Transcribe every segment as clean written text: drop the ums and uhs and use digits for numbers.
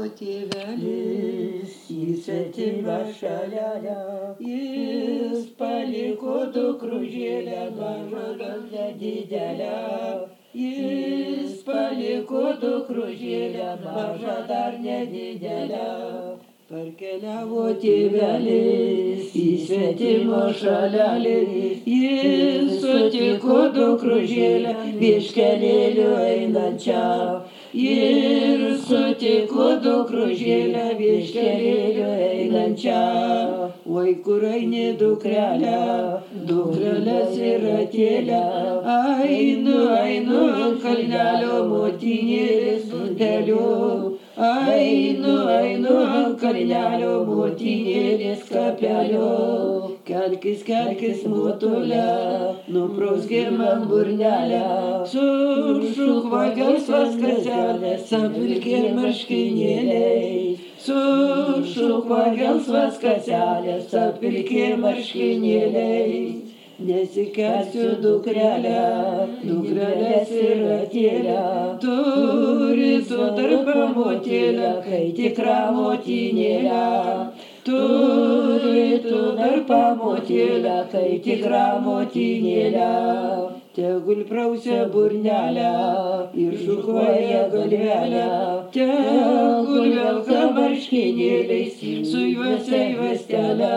tėvelis į svetimą šalelę, jis paliko dukružėlę mažą gal nedidelę. Jis paliko dukružėlę mažą dar nedidelę. Parkeliavo tėvelis į svetimo šalelį, jis sutiko dukružėlę vieškelėliu einančią. Ir sutiko dukružėlę vieškelėliu einančią. Oi, kur eini dukrelę, dukrelės ir atėlę, einu ant kalnelio motinėlės dudeliu. Einu ant kalnelio motinėlės kapelio. Kelkis motulę, nuprauskė man burnelę, sušukva gelsvas kaselės, apvilkė marškinėliais. Sušukva gelsvas kaselės, apvilkė marškinėliais. Nesikelsiu dukrelę, dukrelės ir atėlę, turi tu dar pamotėlę, kai tikra motinėlę. Turi tu dar pamotėlę, kai tikra motinėlę. Tegul prausia burnelę ir šukuoja galvelę, tegul velka marškinėliais su juose juostelę.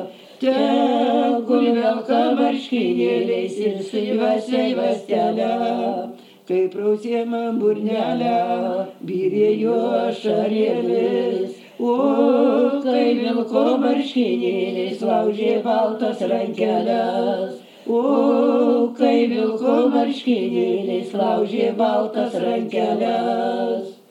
Tegul velka marškinėliais ir su juose juostelę. Kai prausė man burnelę, byrėjo ašarėlis, o kai vilko marškinėliais laužė baltas rankeles. O kai vilko marškinėliais laužė baltas rankeles.